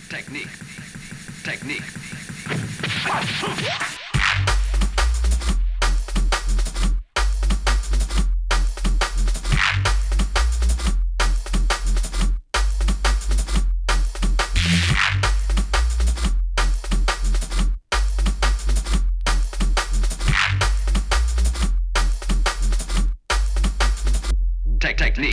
technique, technique. Technique.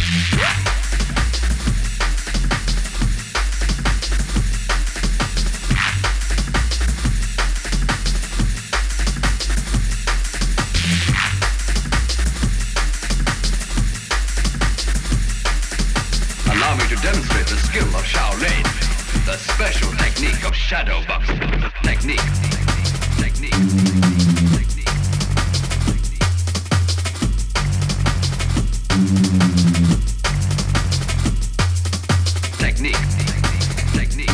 Allow me to demonstrate the skill of Shaolin, the special technique of shadow boxing. Technique. Technique. Technique. Technique. Technique.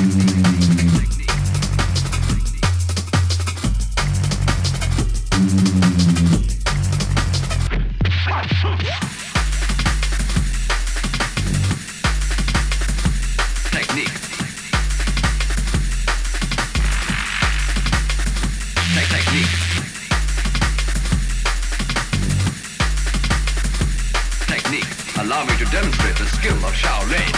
Allow me to demonstrate the skill of Shaolin.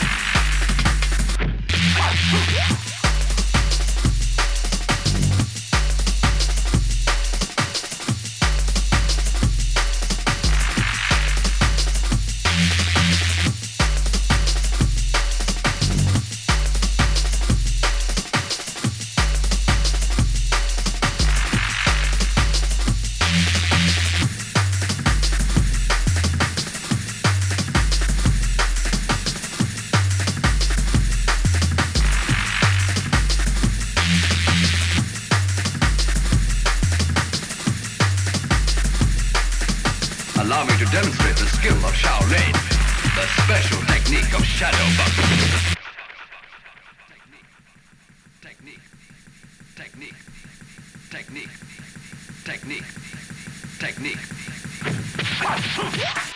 Allow me to demonstrate the skill of Shaolin, the special technique of shadow boxing. Technique. Technique. Technique. Technique. Technique. Technique.